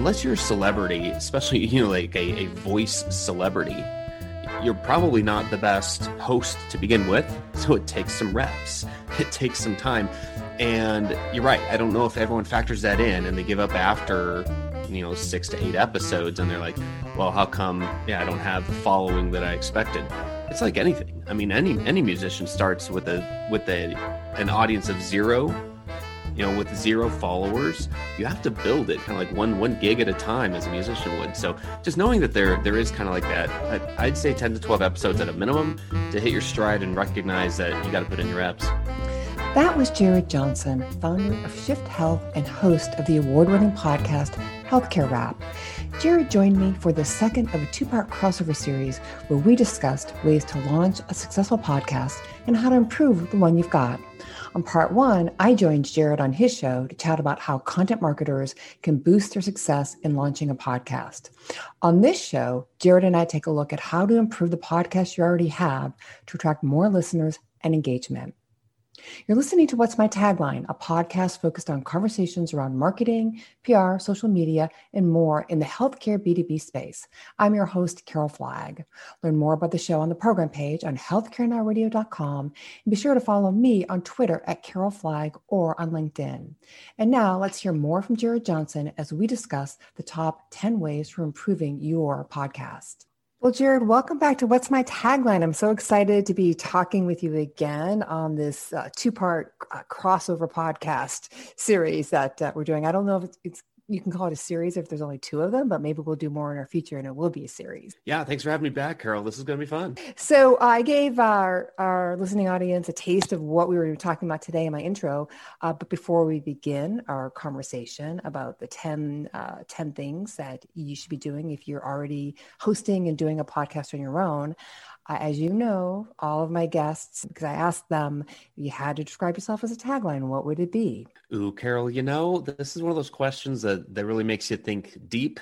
unless you're a celebrity, especially, like a voice celebrity, you're probably not the best host to begin with. So it takes some reps. It takes some time. And you're right. I don't know if everyone factors that in and they give up after, 6 to 8 episodes and they're like, well, how come, I don't have the following that I expected. It's like anything. I mean, any musician starts with an audience of zero, with 0 followers. You have to build it kind of like one gig at a time as a musician would. So just knowing that there is kind of like that, I'd say 10 to 12 episodes at a minimum to hit your stride and recognize that you got to put in your reps. That was Jared Johnson, founder of Shift Health and host of the award-winning podcast, Healthcare Rap. Jared joined me for the second of a 2-part crossover series where we discussed ways to launch a successful podcast and how to improve the one you've got. On part 1, I joined Jared on his show to chat about how content marketers can boost their success in launching a podcast. On this show, Jared and I take a look at how to improve the podcast you already have to attract more listeners and engagement. You're listening to What's My Tagline, a podcast focused on conversations around marketing, PR, social media, and more in the healthcare B2B space. I'm your host, Carol Flagg. Learn more about the show on the program page on healthcarenowradio.com, and be sure to follow me on Twitter at Carol Flagg or on LinkedIn. And now let's hear more from Jared Johnson as we discuss the top 10 ways for improving your podcast. Well, Jared, welcome back to What's My Tagline. I'm so excited to be talking with you again on this 2-part crossover podcast series that we're doing. I don't know if you can call it a series if there's only 2 of them, but maybe we'll do more in our future and it will be a series. Yeah, thanks for having me back, Carol. This is going to be fun. So I gave our listening audience a taste of what we were talking about today in my intro. But before we begin our conversation about the 10 things that you should be doing if you're already hosting and doing a podcast on your own, as you know, all of my guests, because I asked them, if you had to describe yourself as a tagline, what would it be? Ooh, Carol, this is one of those questions that really makes you think deep.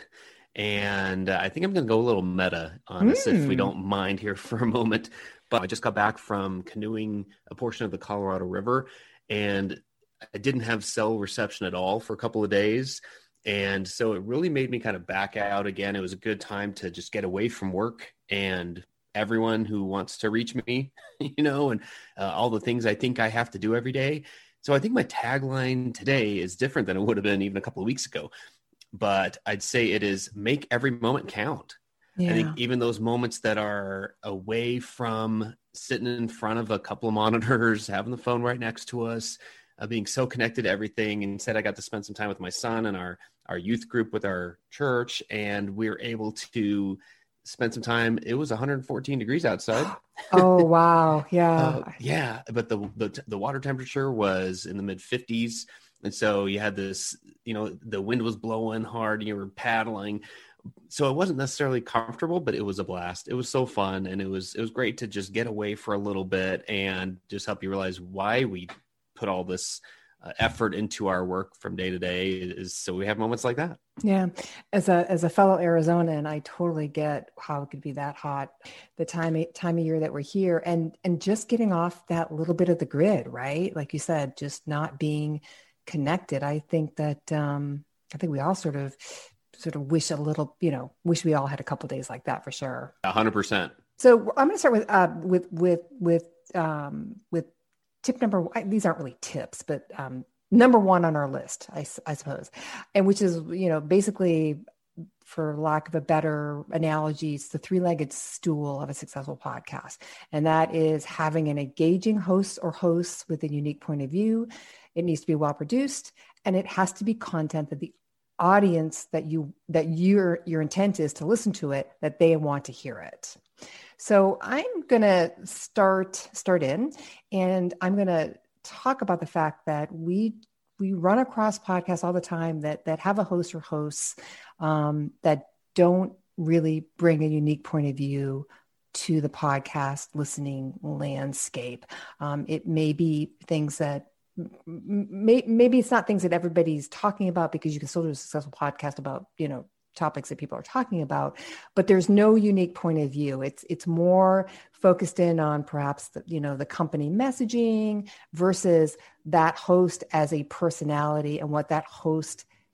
And I think I'm going to go a little meta on this, if we don't mind here for a moment. But I just got back from canoeing a portion of the Colorado River, and I didn't have cell reception at all for a couple of days. And so it really made me kind of back out again. It was a good time to just get away from work and everyone who wants to reach me, and all the things I think I have to do every day. So I think my tagline today is different than it would have been even a couple of weeks ago. But I'd say it is make every moment count. Yeah. I think even those moments that are away from sitting in front of a couple of monitors, having the phone right next to us, being so connected to everything. Instead, I got to spend some time with my son and our youth group with our church, and we were able to spend some time. It was 114 degrees outside. Oh, wow. Yeah. Yeah. But the water temperature was in the mid 50s. And so you had this, the wind was blowing hard and you were paddling. So it wasn't necessarily comfortable, but it was a blast. It was so fun. And it was great to just get away for a little bit and just help you realize why we put all this effort into our work from day to day, is so we have moments like that. Yeah. As a fellow Arizonan, I totally get how it could be that hot, the time of year that we're here, and just getting off that little bit of the grid, right? Like you said, just not being connected. I think that, I think we all sort of wish a little, wish we all had a couple of days like that for sure. 100%. So I'm going to start with tip number, these aren't really tips, but number 1 on our list, I suppose, and which is, basically, for lack of a better analogy, it's the 3-legged stool of a successful podcast. And that is having an engaging host or hosts with a unique point of view. It needs to be well produced, and it has to be content that the audience that your intent is to listen to it, that they want to hear it. So I'm going to start in, and I'm going to talk about the fact that we run across podcasts all the time that have a host or hosts that don't really bring a unique point of view to the podcast listening landscape. It may be things that maybe it's not things that everybody's talking about, because you can still do a successful podcast about, topics that people are talking about, but there's no unique point of view. It's more focused in on perhaps the company messaging versus that host as a personality and what that host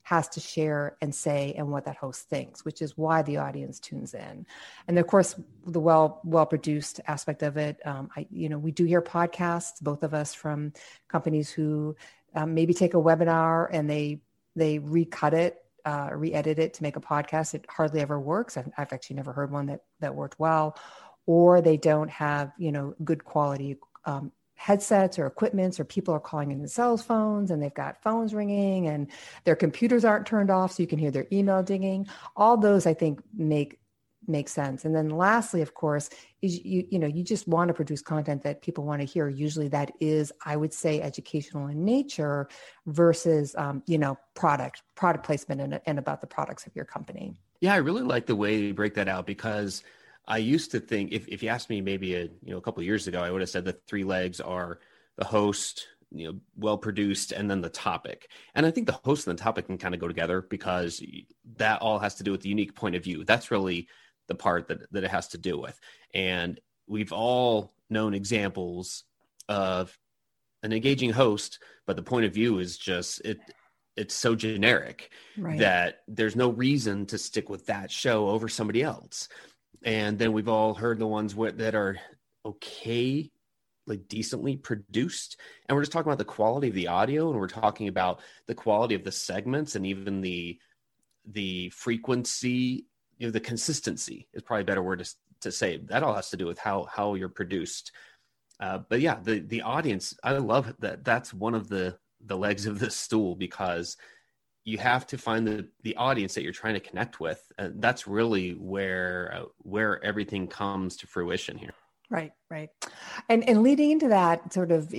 has to share and say and what that host thinks, which is why the audience tunes in. And of course, the well-produced aspect of it. We do hear podcasts, both of us, from companies who maybe take a webinar and they recut it, re-edit it to make a podcast. It hardly ever works. I've actually never heard one that worked well, or they don't have, good quality headsets or equipments, or people are calling in the cell phones and they've got phones ringing and their computers aren't turned off so you can hear their email dinging. All those, I think, make sense. And then lastly, of course, is you just want to produce content that people want to hear. Usually that is, I would say, educational in nature versus, product placement and about the products of your company. Yeah, I really like the way you break that out, because I used to think, if you asked me maybe a couple of years ago, I would have said the three legs are the host, well produced, and then the topic. And I think the host and the topic can kind of go together, because that all has to do with the unique point of view. That's really the part that it has to do with. And we've all known examples of an engaging host, but the point of view is just it's so generic, right, that there's no reason to stick with that show over somebody else. And then we've all heard the ones that are okay, like decently produced. And we're just talking about the quality of the audio, and we're talking about the quality of the segments, and even the frequency, the consistency is probably a better word to say. That all has to do with how you're produced. But yeah, the audience, I love that. That's one of the legs of this stool, because you have to find the audience that you're trying to connect with. And that's really where everything comes to fruition here. Right. And leading into that, sort of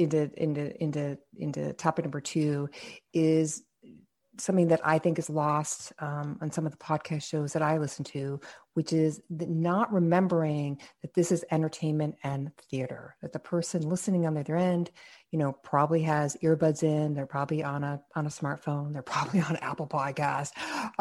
into topic number 2, is something that I think is lost on some of the podcast shows that I listen to, which is not remembering that this is entertainment and theater, that the person listening on the other end, probably has earbuds in, they're probably on a smartphone, they're probably on Apple Podcast,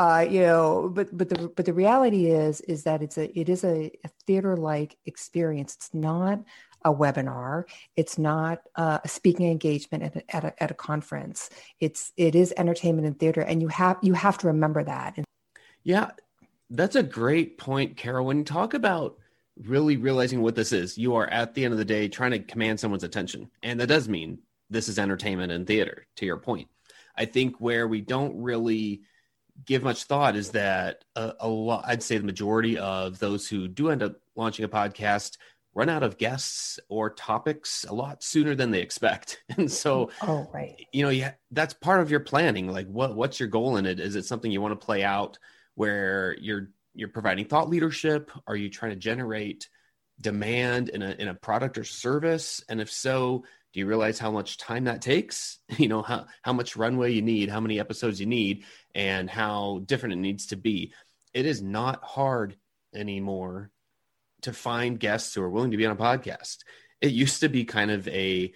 but the reality is that it is a theater-like experience. It's not a webinar. It's not a speaking engagement at a conference. It is entertainment and theater, and you have to remember that. Yeah, that's a great point, Carol. When you talk about really realizing what this is, you are at the end of the day trying to command someone's attention, and that does mean this is entertainment and theater. To your point, I think where we don't really give much thought is that a lot, I'd say the majority of those who do end up launching a podcast run out of guests or topics a lot sooner than they expect. And so, that's part of your planning. Like what's your goal in it? Is it something you want to play out where you're providing thought leadership? Are you trying to generate demand in a product or service? And if so, do you realize how much time that takes? How much runway you need, how many episodes you need, and how different it needs to be. It is not hard anymore to find guests who are willing to be on a podcast. It used to be kind of a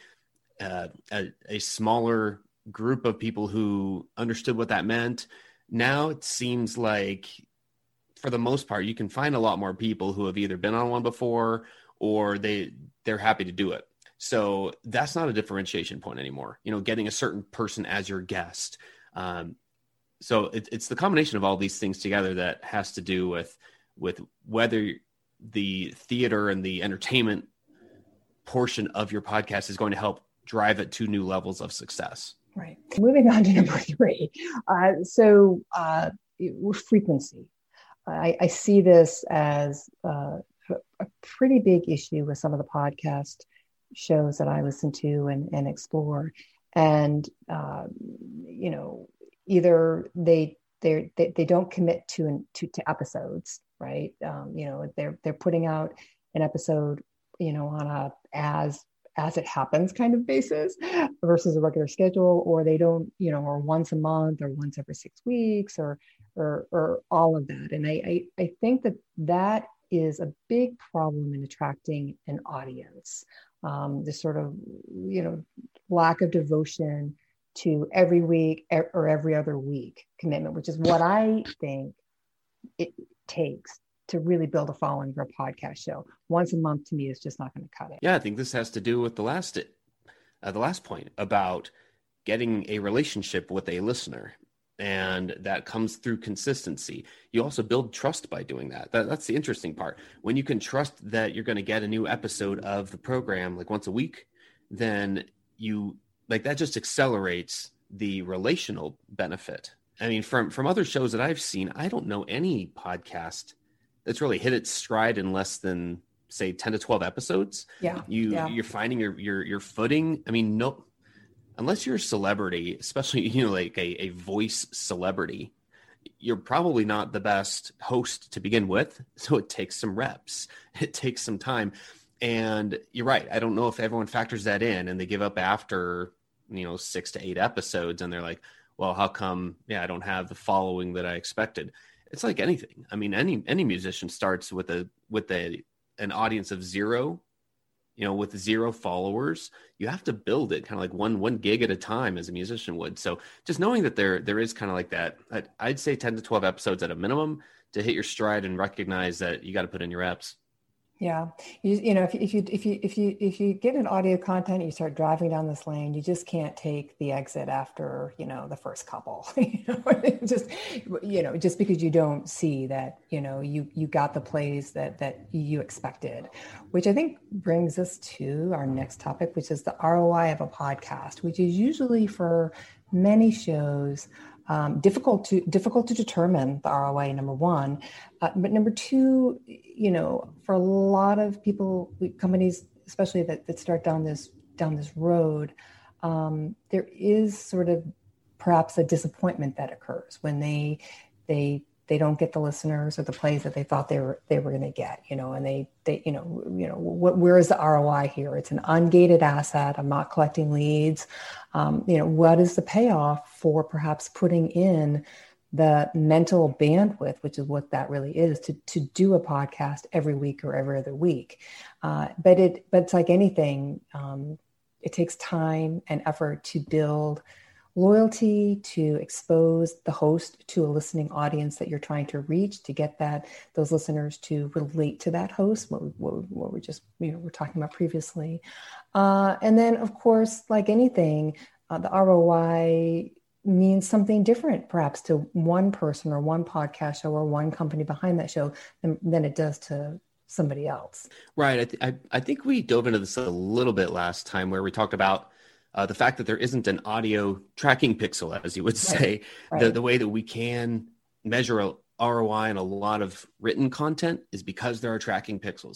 smaller group of people who understood what that meant. Now it seems like, for the most part, you can find a lot more people who have either been on one before or they're happy to do it. So that's not a differentiation point anymore, getting a certain person as your guest. So it's the combination of all these things together that has to do with whether the theater and the entertainment portion of your podcast is going to help drive it to new levels of success. Right. Moving on to number 3. So frequency. I see this as a pretty big issue with some of the podcast shows that I listen to and explore. And, either they don't commit to episodes, right? They're putting out an episode, on a as it happens kind of basis versus a regular schedule, or they don't, or once a month or once every 6 weeks or all of that. And I think that is a big problem in attracting an audience. This sort of, lack of devotion to every week or every other week commitment, which is what I think it takes to really build a following for a podcast show. Once a month to me is just not going to cut it. Yeah, I think this has to do with the last point about getting a relationship with a listener. And that comes through consistency. You also build trust by doing that. That's the interesting part. When you can trust that you're going to get a new episode of the program like once a week, then you like that just accelerates the relational benefit. I mean, from other shows that I've seen, I don't know any podcast that's really hit its stride in less than, say, 10 to 12 episodes. You're finding your footing. I mean, no, unless you're a celebrity, especially, like a voice celebrity, you're probably not the best host to begin with. So it takes some reps. It takes some time. And you're right. I don't know if everyone factors that in and they give up after, 6 to 8 episodes. And they're like, well, how come, I don't have the following that I expected. It's like anything. I mean, any musician starts with an audience of 0, with 0 followers. You have to build it kind of like one gig at a time as a musician would. So just knowing that there is kind of like that, I'd say 10 to 12 episodes at a minimum to hit your stride and recognize that you got to put in your reps. Yeah. If you get an audio content, you start driving down this lane, you just can't take the exit after, the first couple, just because you don't see that, you got the plays that you expected, which I think brings us to our next topic, which is the ROI of a podcast, which is usually for many shows, difficult to determine the ROI, number one, but number two, for a lot of people, companies, especially that start down this road, there is sort of perhaps a disappointment that occurs when they don't get the listeners or the plays that they thought they were going to get, and they where is the ROI here? It's an ungated asset. I'm not collecting leads. What is the payoff for perhaps putting in the mental bandwidth, which is what that really is, to do a podcast every week or every other week. But it's like anything, it takes time and effort to build loyalty, to expose the host to a listening audience that you're trying to reach, to get those listeners to relate to that host, what we just we're talking about previously. And then, of course, like anything, the ROI means something different, perhaps to one person or one podcast show or one company behind that show than it does to somebody else. Right. I think we dove into this a little bit last time where we talked about the fact that there isn't an audio tracking pixel, as you would say. Right. The way that we can measure a ROI in a lot of written content is because there are tracking pixels.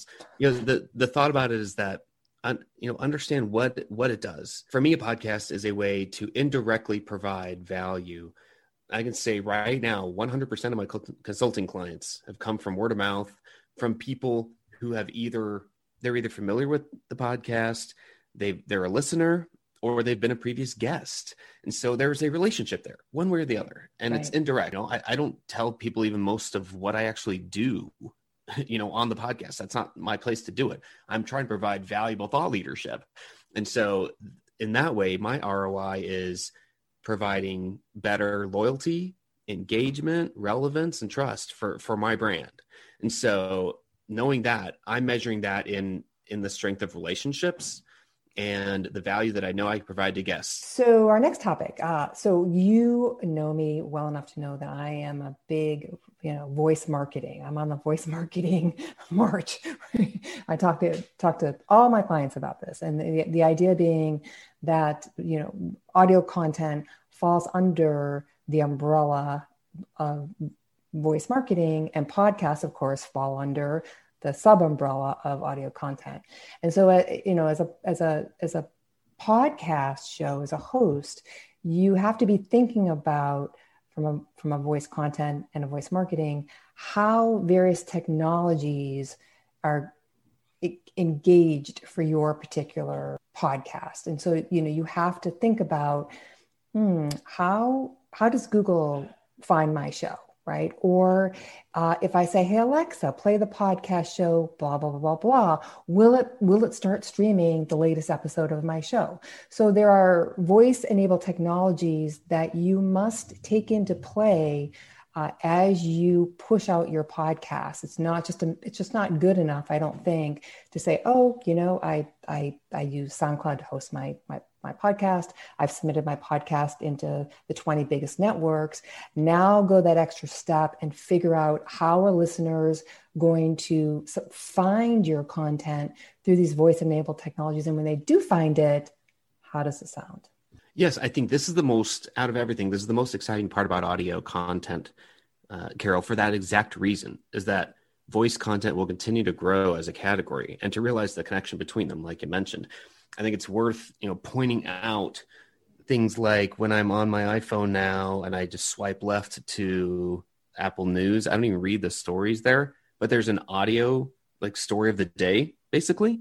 The thought about it is that understand what it does. For me, a podcast is a way to indirectly provide value. I can say right now, 100% of my consulting clients have come from word of mouth, from people who have they're either familiar with the podcast, they're a listener, or they've been a previous guest. And so there's a relationship there, one way or the other. And It's indirect. I don't tell people even most of what I actually do, on the podcast. That's not my place to do it. I'm trying to provide valuable thought leadership. And so in that way, my ROI is providing better loyalty, engagement, relevance, and trust for my brand. And so knowing that, I'm measuring that in the strength of relationships and the value that I know I provide to guests. So our next topic. So you know me well enough to know that I am a big, voice marketing. I'm on the voice marketing march. I talk to all my clients about this, and the idea being that audio content falls under the umbrella of voice marketing, and podcasts, of course, fall under the sub umbrella of audio content. And so, as a podcast show, as a host, you have to be thinking about from a voice content and a voice marketing, how various technologies are engaged for your particular podcast. And so, you have to think about, how does Google find my show? Right? Or if I say, hey, Alexa, play the podcast show, blah, blah, blah, blah, blah, will it start streaming the latest episode of my show? So there are voice-enabled technologies that you must take into play as you push out your podcast. It's just not good enough, I don't think, to say, I use SoundCloud to host my my podcast. I've submitted my podcast into the 20 biggest networks. Now go that extra step and figure out how are listeners going to find your content through these voice-enabled technologies. And when they do find it, how does it sound? Yes, I think this is the most, out of everything, this is the most exciting part about audio content, Carol, for that exact reason, is that voice content will continue to grow as a category, and to realize the connection between them, like you mentioned. I think it's worth, pointing out things like when I'm on my iPhone now and I just swipe left to Apple News, I don't even read the stories there, but there's an audio like story of the day, basically,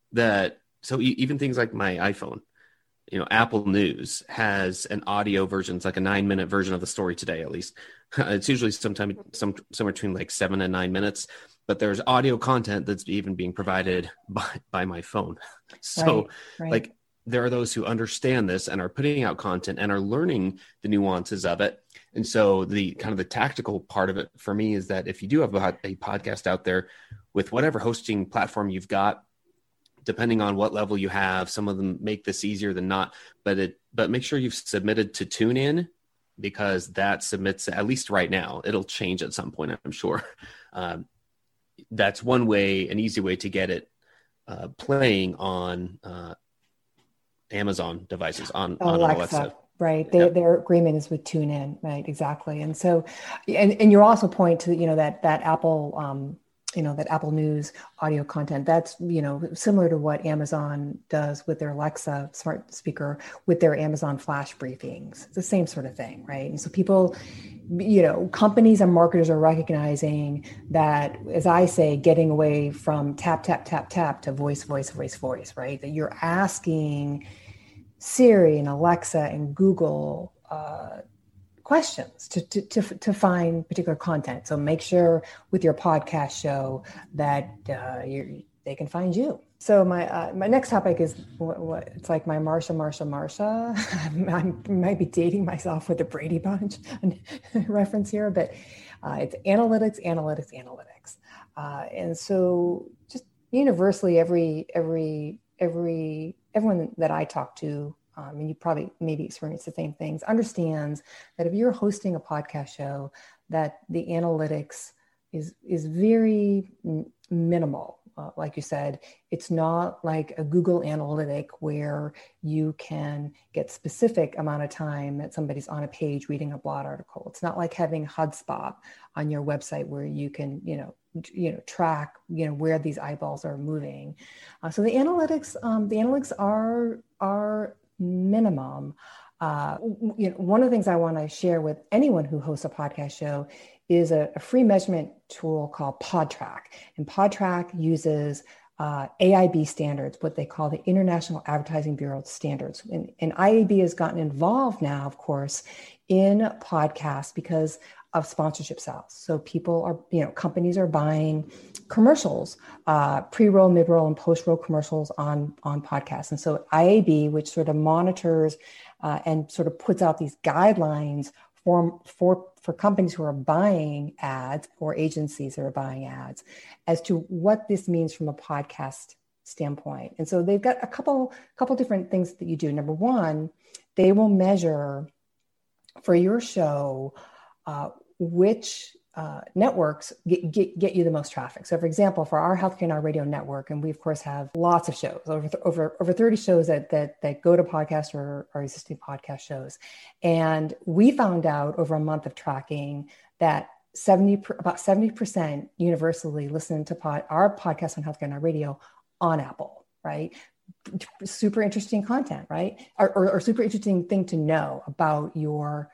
so even things like my iPhone, Apple News has an audio version. It's like a 9-minute version of the story today, at least. It's usually somewhere between like 7 and 9 minutes, but there's audio content that's even being provided by my phone. So right. Like there are those who understand this and are putting out content and are learning the nuances of it. And so the kind of the tactical part of it for me is that if you do have a podcast out there with whatever hosting platform you've got, depending on what level you have, some of them make this easier than not, but make sure you've submitted to TuneIn, because that submits, at least right now, it'll change at some point, I'm sure. That's one way, an easy way to get it playing on Amazon devices, on Alexa. Right. Their agreement is with TuneIn. Right. Exactly. And so, and you also point to, that Apple, that Apple News audio content, that's, similar to what Amazon does with their Alexa smart speaker, with their Amazon Flash briefings. It's the same sort of thing, right? And so people, companies and marketers are recognizing that, as I say, getting away from tap, tap, tap, tap to voice, right? That you're asking Siri and Alexa and Google questions to find particular content. So make sure with your podcast show that they can find you. So my next topic is what it's like my Marsha. I might be dating myself with the Brady Bunch reference here, but it's analytics. And so just universally, everyone that I talk to, and you probably maybe experience the same things, understands that if you're hosting a podcast show, that the analytics is very minimal. Like you said, it's not like a Google Analytic where you can get specific amount of time that somebody's on a page reading a blog article. It's not like having HubSpot on your website where you can, track, where these eyeballs are moving. So the analytics are minimum. One of the things I want to share with anyone who hosts a podcast show is a free measurement tool called PodTrack. And PodTrack uses AIB standards, what they call the International Advertising Bureau standards. And IAB has gotten involved now, of course, in podcasts because of sponsorship sales. So people are, companies are buying commercials, pre-roll, mid-roll, and post-roll commercials on podcasts. And so IAB, which sort of monitors and sort of puts out these guidelines for companies who are buying ads or agencies that are buying ads, as to what this means from a podcast standpoint. And so they've got a couple different things that you do. Number one, they will measure for your show which networks get you the most traffic. So for example, for our Healthcare Now Radio network, and we of course have lots of shows, over 30 shows that go to podcast or existing podcast shows. And we found out over a month of tracking that about 70% universally listen to our podcast on Healthcare Now Radio on Apple, right? Super interesting content, right? Or super interesting thing to know about your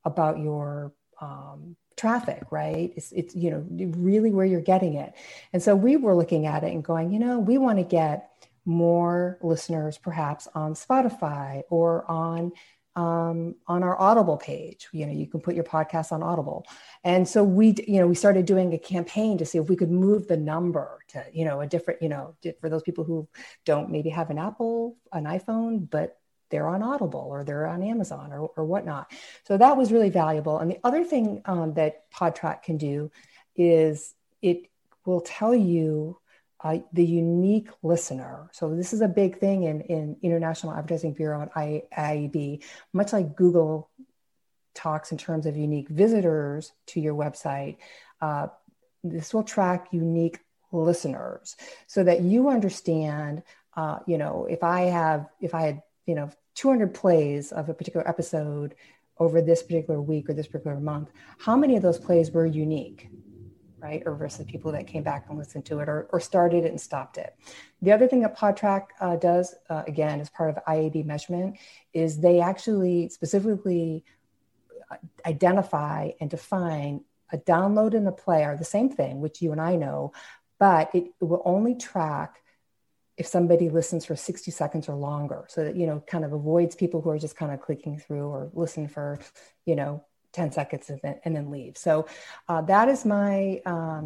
traffic, right? It's really where you're getting it. And so we were looking at it and going, we want to get more listeners perhaps on Spotify or on our Audible page. You can put your podcast on Audible. And so we started doing a campaign to see if we could move the number to, a different, for those people who don't maybe have an iPhone, but they're on Audible or they're on Amazon or whatnot. So that was really valuable. And the other thing that PodTrack can do is it will tell you the unique listener. So this is a big thing in International Advertising Bureau and IAB, much like Google talks in terms of unique visitors to your website. This will track unique listeners so that you understand, if I had 200 plays of a particular episode over this particular week or this particular month, how many of those plays were unique? Right? Or versus people that came back and listened to it or started it and stopped it. The other thing that PodTrack does, again, as part of IAB measurement, is they actually specifically identify and define a download and a play are the same thing, which you and I know, but it will only track if somebody listens for 60 seconds or longer. So that, kind of avoids people who are just kind of clicking through or listen for, 10 seconds and then leave. So that is my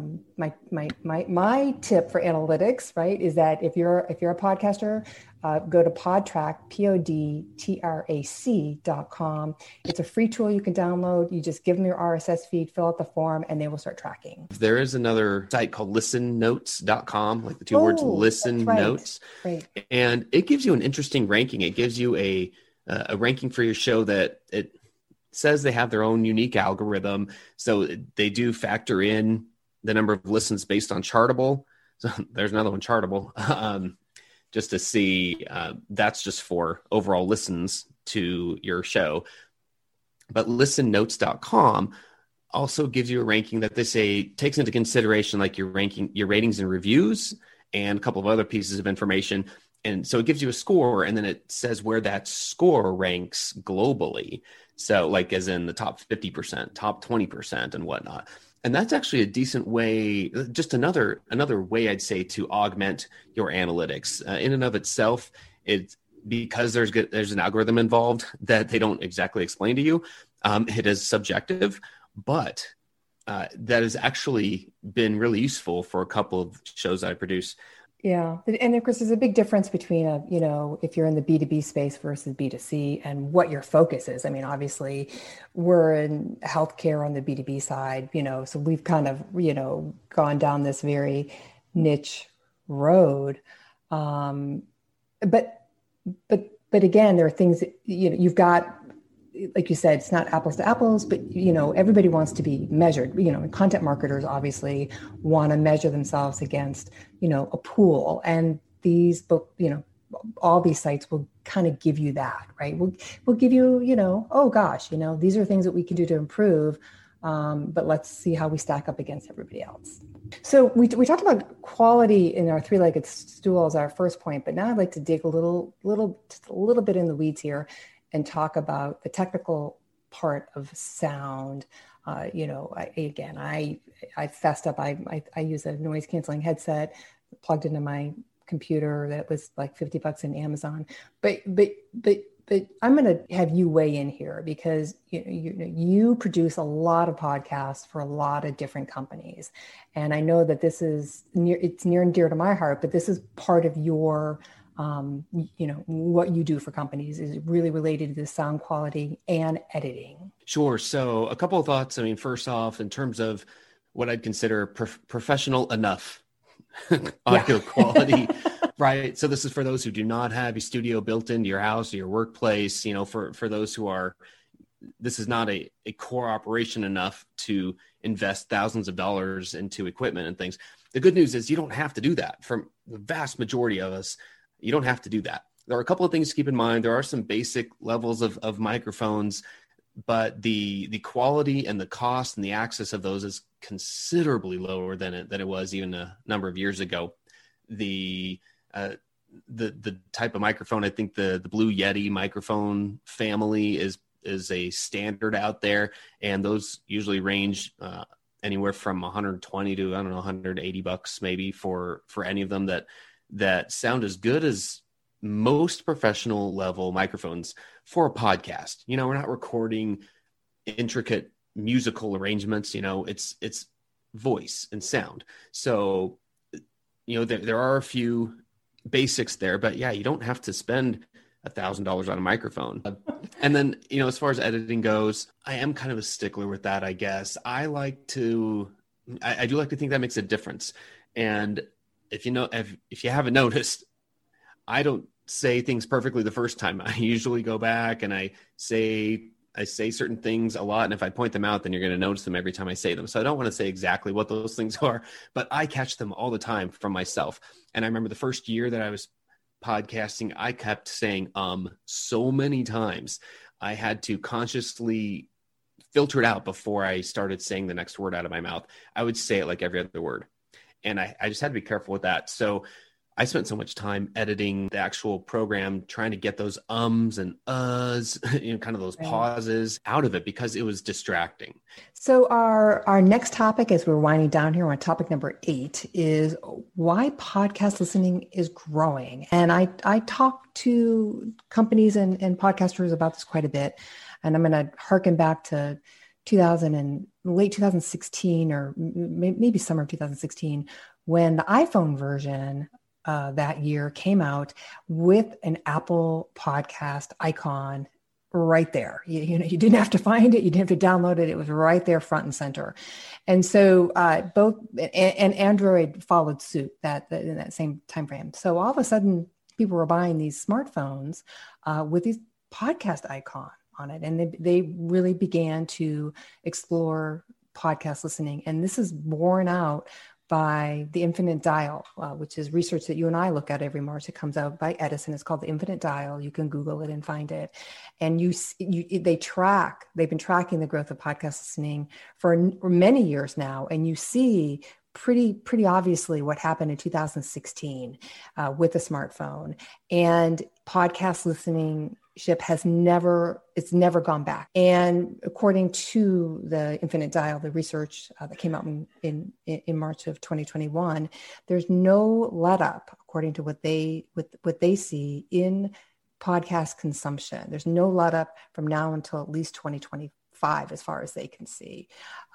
tip for analytics, right? Is that if you're a podcaster, go to PodTrack, PodTrac.com. It's a free tool you can download. You just give them your RSS feed, fill out the form, and they will start tracking. There is another site called listennotes.com, like the two words listen notes. Right. And it gives you an interesting ranking. It gives you a ranking for your show that it says they have their own unique algorithm. So they do factor in the number of listens based on Chartable. So there's another one, Chartable, just to see, that's just for overall listens to your show. But listennotes.com also gives you a ranking that they say takes into consideration like your ranking, your ratings and reviews, and a couple of other pieces of information. And so it gives you a score, and then it says where that score ranks globally. So like as in the top 50%, top 20% and whatnot. And that's actually a decent way, just another way I'd say to augment your analytics. In and of itself, it's because there's an algorithm involved that they don't exactly explain to you. It is subjective, but that has actually been really useful for a couple of shows that I produce. Yeah. And of course, there's a big difference between, if you're in the B2B space versus B2C and what your focus is. I mean, obviously, we're in healthcare on the B2B side, so we've kind of, gone down this very niche road. But again, there are things that, you've got, like you said, it's not apples to apples, but, everybody wants to be measured. Content marketers obviously want to measure themselves against, a pool. And these all these sites will kind of give you that, right? We'll give you, oh gosh, these are things that we can do to improve. But let's see how we stack up against everybody else. So we talked about quality in our three-legged stool as our first point, but now I'd like to dig a little bit in the weeds here and talk about the technical part of sound. I fessed up. I use a noise canceling headset plugged into my computer that was like $50 in Amazon. But I'm going to have you weigh in here because you produce a lot of podcasts for a lot of different companies, and I know that it's near and dear to my heart. But this is part of your what you do for companies is really related to the sound quality and editing. Sure. So a couple of thoughts. I mean, first off, in terms of what I'd consider professional enough audio quality, right? So this is for those who do not have a studio built into your house or your workplace, for those who are, this is not a core operation enough to invest thousands of dollars into equipment and things. The good news is you don't have to do that. For the vast majority of us, you don't have to do that. There are a couple of things to keep in mind. There are some basic levels of microphones, but the quality and the cost and the access of those is considerably lower than it was even a number of years ago. The type of microphone, I think the Blue Yeti microphone family is a standard out there, and those usually range anywhere from 120 to $180 maybe for any of them that sound as good as most professional level microphones for a podcast. We're not recording intricate musical arrangements. It's voice and sound. So, there are a few basics there, but yeah, you don't have to spend $1,000 on a microphone. And then, as far as editing goes, I am kind of a stickler with that, I guess. I do like to think that makes a difference. And if you haven't noticed, I don't say things perfectly the first time. I usually go back and I say certain things a lot. And if I point them out, then you're going to notice them every time I say them. So I don't want to say exactly what those things are, but I catch them all the time from myself. And I remember the first year that I was podcasting, I kept saying, so many times. I had to consciously filter it out before I started saying the next word out of my mouth. I would say it like every other word. And I just had to be careful with that. So I spent so much time editing the actual program, trying to get those ums and uhs, kind of those pauses out of it because it was distracting. So our next topic, as we're winding down here on topic number 8, is why podcast listening is growing. And I talk to companies and podcasters about this quite a bit. And I'm going to harken back to late 2016 or maybe summer of 2016, when the iPhone version that year came out with an Apple podcast icon right there. You didn't have to find it. You didn't have to download it. It was right there front and center. And so both and Android followed suit in that same time frame. So all of a sudden people were buying these smartphones with these podcast icon on it. And they really began to explore podcast listening. And this is borne out by the Infinite Dial, which is research that you and I look at every March. It comes out by Edison. It's called the Infinite Dial. You can Google it and find it. And they've been tracking the growth of podcast listening for many years now. And you see pretty obviously what happened in 2016 with the smartphone, and podcast listening has never gone back. And according to the Infinite Dial, the research that came out in March of 2021, there's no let up according to what they see in podcast consumption. There's no let up from now until at least 2025, as far as they can see.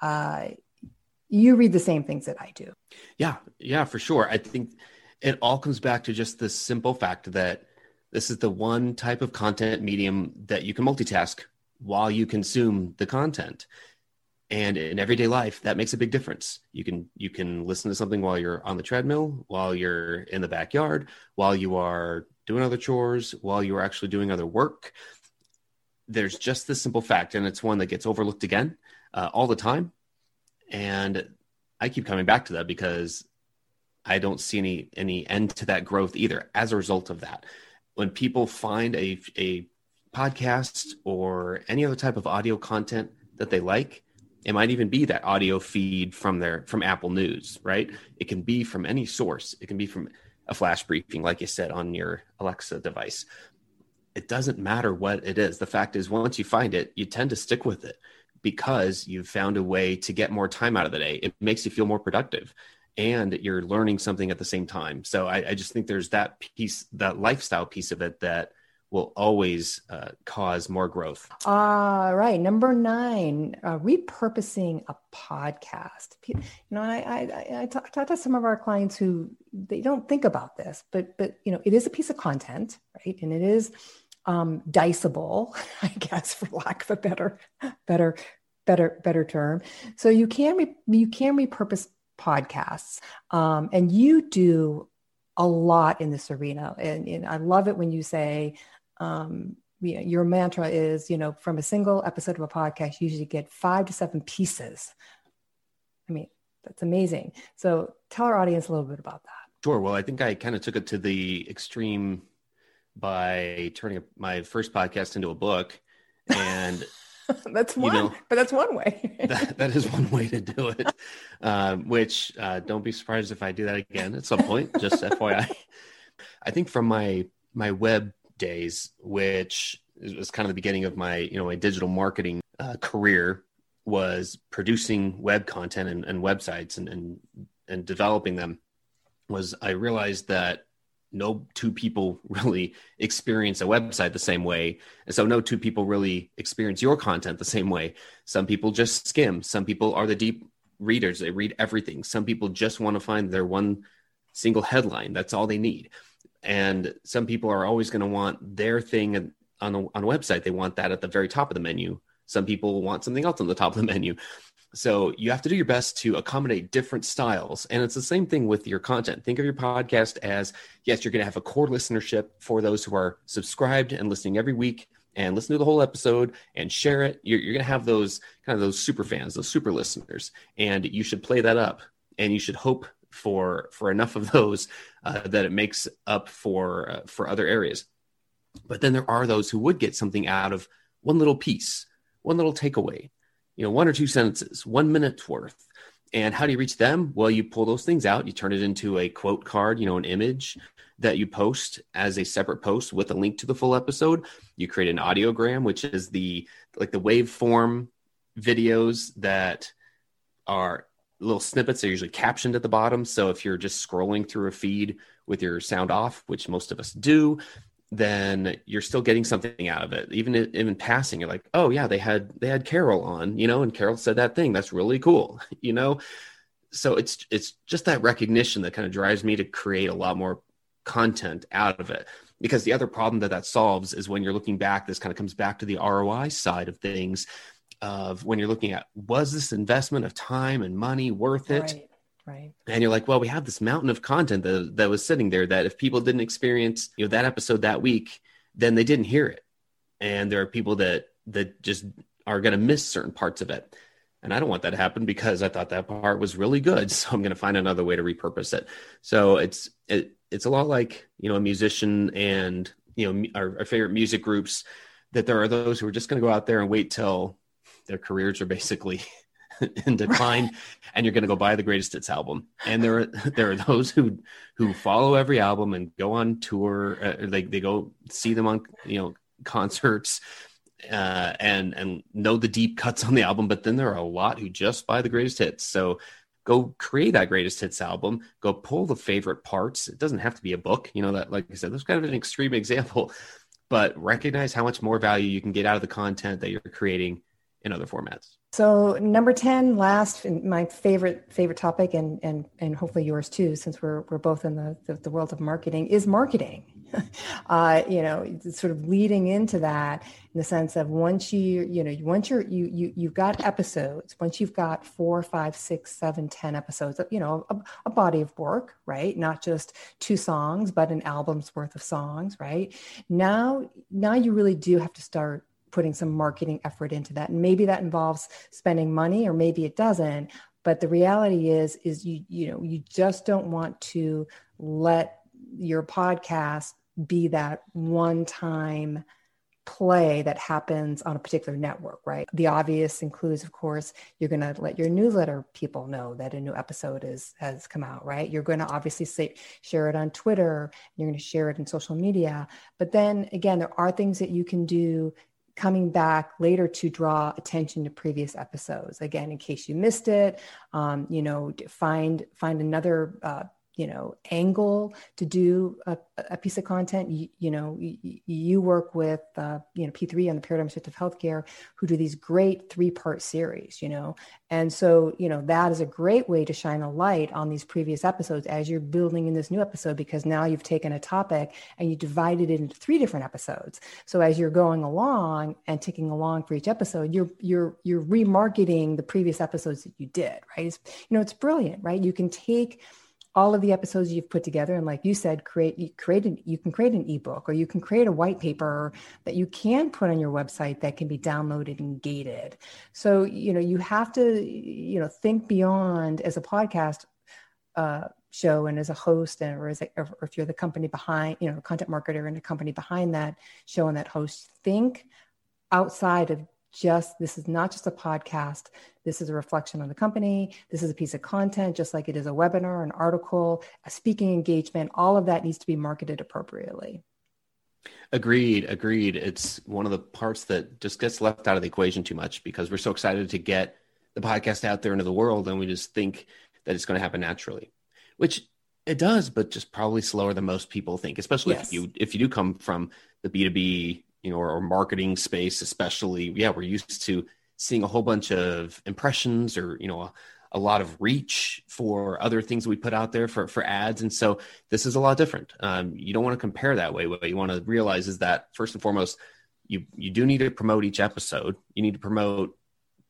You read the same things that I do. Yeah, for sure. I think it all comes back to just the simple fact that this is the one type of content medium that you can multitask while you consume the content. And in everyday life, that makes a big difference. You can listen to something while you're on the treadmill, while you're in the backyard, while you are doing other chores, while you are actually doing other work. There's just this simple fact, and it's one that gets overlooked again all the time. And I keep coming back to that because I don't see any end to that growth either as a result of that. When people find a podcast or any other type of audio content that they like, it might even be that audio feed from Apple News, right? It can be from any source. It can be from a flash briefing, like you said, on your Alexa device. It doesn't matter what it is. The fact is, once you find it, you tend to stick with it because you've found a way to get more time out of the day. It makes you feel more productive, and you're learning something at the same time. So I just think there's that piece, that lifestyle piece of it that will always cause more growth. Right. Number 9, repurposing a podcast. I talk to some of our clients who they don't think about this, but it is a piece of content, right? And it is diceable, I guess, for lack of a better term. So you can repurpose podcasts, and you do a lot in this arena. And I love it when you say, your mantra is, from a single episode of a podcast, you usually get 5 to 7 pieces. I mean, that's amazing. So tell our audience a little bit about that. Sure. Well, I think I kind of took it to the extreme by turning my first podcast into a book. And that's one, but that's one way. that is one way to do it, which don't be surprised if I do that again at some point, just FYI. I think from my web days, which was kind of the beginning of my, my digital marketing career, was producing web content and websites and developing them. I realized that no two people really experience a website the same way. And so no two people really experience your content the same way. Some people just skim. Some people are the deep readers. They read everything. Some people just want to find their one single headline. That's all they need. And some people are always going to want their thing on a website. They want that at the very top of the menu. Some people want something else on the top of the menu. So you have to do your best to accommodate different styles. And it's the same thing with your content. Think of your podcast as, yes, you're going to have a core listenership for those who are subscribed and listening every week and listen to the whole episode and share it. You're going to have those kind of those super fans, those super listeners, and you should play that up, and you should hope for enough of those that it makes up for other areas. But then there are those who would get something out of one little piece, one little takeaway, one or two sentences, 1 minute's worth. And how do you reach them? Well, you pull those things out, you turn it into a quote card, an image that you post as a separate post with a link to the full episode. You create an audiogram, which is the waveform videos that are little snippets. They're usually captioned at the bottom. So if you're just scrolling through a feed with your sound off, which most of us do, then you're still getting something out of it. Even passing, you're like, oh yeah, they had Carol on, and Carol said that thing. That's really cool, So it's just that recognition that kind of drives me to create a lot more content out of it. Because the other problem that solves is when you're looking back, this kind of comes back to the ROI side of things, of when you're looking at, was this investment of time and money worth it? Right. And you're like, well, we have this mountain of content that was sitting there that if people didn't experience, that episode that week, then they didn't hear it. And there are people that just are going to miss certain parts of it. And I don't want that to happen because I thought that part was really good. So I'm going to find another way to repurpose it. So it's a lot like, a musician and, our favorite music groups, that there are those who are just going to go out there and wait till their careers are basically in decline, and you're going to go buy the greatest hits album. And there are those who follow every album and go on tour. They go see them on, concerts, and know the deep cuts on the album. But then there are a lot who just buy the greatest hits. So go create that greatest hits album, go pull the favorite parts. It doesn't have to be a book, that, like I said, that's kind of an extreme example, but recognize how much more value you can get out of the content that you're creating in other formats. So number 10, last, my favorite topic, and hopefully yours too, since we're both in the world of marketing, is marketing. Sort of leading into that in the sense of once you've got episodes, once you've got 4, 5, 6, 7, 10 episodes, a body of work, right? Not just 2 songs, but an album's worth of songs, right? Now you really do have to start putting some marketing effort into that. And maybe that involves spending money, or maybe it doesn't. But the reality is you just don't want to let your podcast be that one-time play that happens on a particular network, right? The obvious includes, of course, you're going to let your newsletter people know that a new episode has come out, right? You're going to obviously share it on Twitter. You're going to share it in social media. But then again, there are things that you can do coming back later to draw attention to previous episodes. Again, in case you missed it, find another angle to do a piece of content. You work with, P3 on the Paradigm Shift of Healthcare, who do these great 3-part series, and so, that is a great way to shine a light on these previous episodes as you're building in this new episode, because now you've taken a topic and you divided it into 3 different episodes. So as you're going along and ticking along for each episode, you're remarketing the previous episodes that you did, right? It's brilliant, right? You can take all of the episodes you've put together, and like you said, you can create an ebook, or you can create a white paper that you can put on your website that can be downloaded and gated. So, you have to, think beyond as a podcast show and as a host, or if you're the company behind, content marketer and a company behind that show and that host, think outside of this is not just a podcast. This is a reflection on the company. This is a piece of content, just like it is a webinar, an article, a speaking engagement. All of that needs to be marketed appropriately. Agreed. It's one of the parts that just gets left out of the equation too much, because we're so excited to get the podcast out there into the world, and we just think that it's going to happen naturally, which it does, but just probably slower than most people think, especially if you do come from the B2B, or marketing space, especially. We're used to seeing a whole bunch of impressions, or, a lot of reach for other things we put out there for ads. And so this is a lot different. You don't want to compare that way. What you want to realize is that, first and foremost, you do need to promote each episode. You need to promote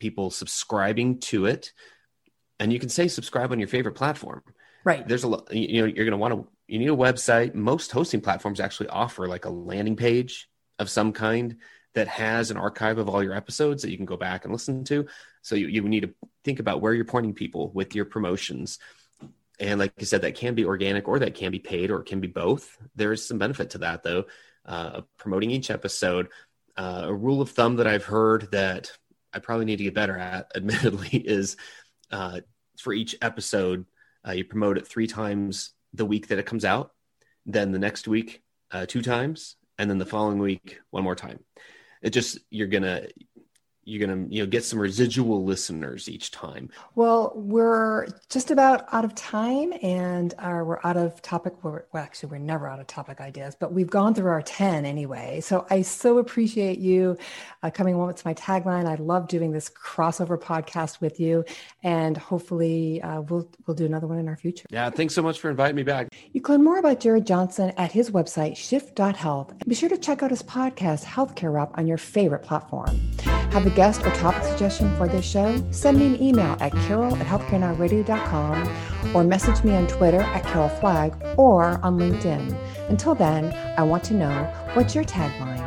people subscribing to it. And you can say subscribe on your favorite platform. Right. There's a lot, you're going to want to, you need a website. Most hosting platforms actually offer like a landing page of some kind that has an archive of all your episodes that you can go back and listen to. So you need to think about where you're pointing people with your promotions. And like you said, that can be organic or that can be paid or it can be both. There is some benefit to that though, promoting each episode. A rule of thumb that I've heard that I probably need to get better at, admittedly, is for each episode, you promote it 3 times the week that it comes out, then the next week 2 times, and then the following week 1 more time. It just, you're gonna get some residual listeners each time. Well, we're just about out of time, and we're out of topic. We're never out of topic ideas, but we've gone through our 10 anyway. So I so appreciate you coming on with my tagline. I love doing this crossover podcast with you, and hopefully we'll do another one in our future. Yeah, thanks so much for inviting me back. You can learn more about Jared Johnson at his website, shift.health. And be sure to check out his podcast, Healthcare Wrap, on your favorite platform. Have a guest or topic suggestion for this show? Send me an email at carol@healthcarenowradio.com or message me on Twitter at carolflag or on LinkedIn. Until then, I want to know, what's your tagline?